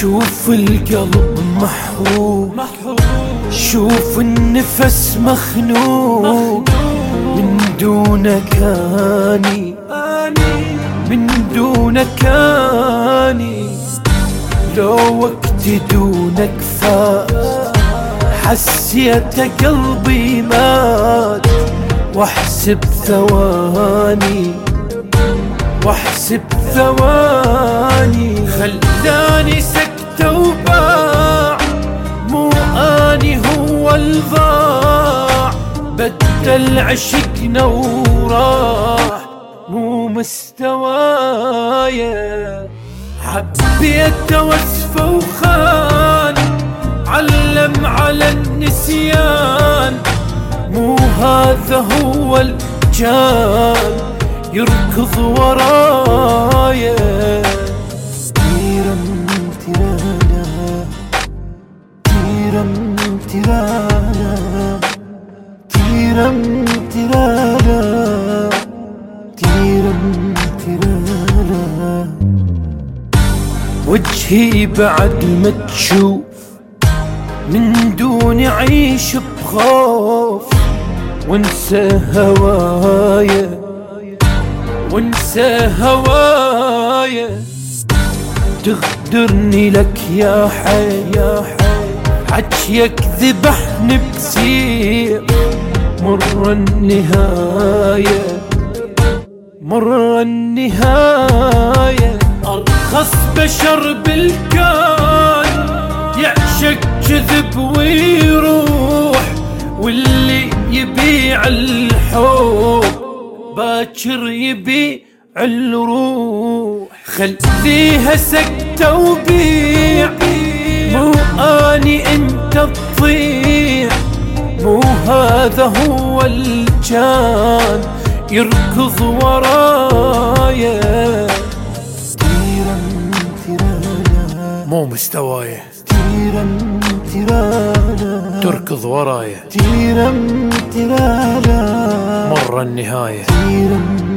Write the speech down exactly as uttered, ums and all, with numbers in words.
شوف القلب محروق، شوف النفس مخنوق، من دونك اني من دونك اني لو وقت دونك فات، حسيت قلبي مات، واحسب ثواني واحسب ثواني، خلاني سكتة وباع، مو اني هو الضاع، بدل عشقنا وراح مو مستوايا، حبيت وصفه وخان، علم على النسيان، مو هذا هو الجان يركض ورايا. تيرم تيرانا تيرم تيرانا تيرم تيرانا تيرم تيرانا، وجهي بعد ما تشوف من دون عيش بخوف، وانسى هوايا وانسى هوايا، تغدرني لك يا حي يا حي، حجيك ذبحني بسير، مر النهاية مر النهاية، أرخص بشر بالكون يعشق كذب ويروح، واللي يبيع الحب باكر يبيع الروح، خليها سكتة وبيع، مو اني انت تضيع، مو هذا هو الجان يركض ورايا. تيرم تيرانا مو مستوايا، تيرم تيرانا تركض ورايا، تيرم تيرانا مر النهاية، تيرم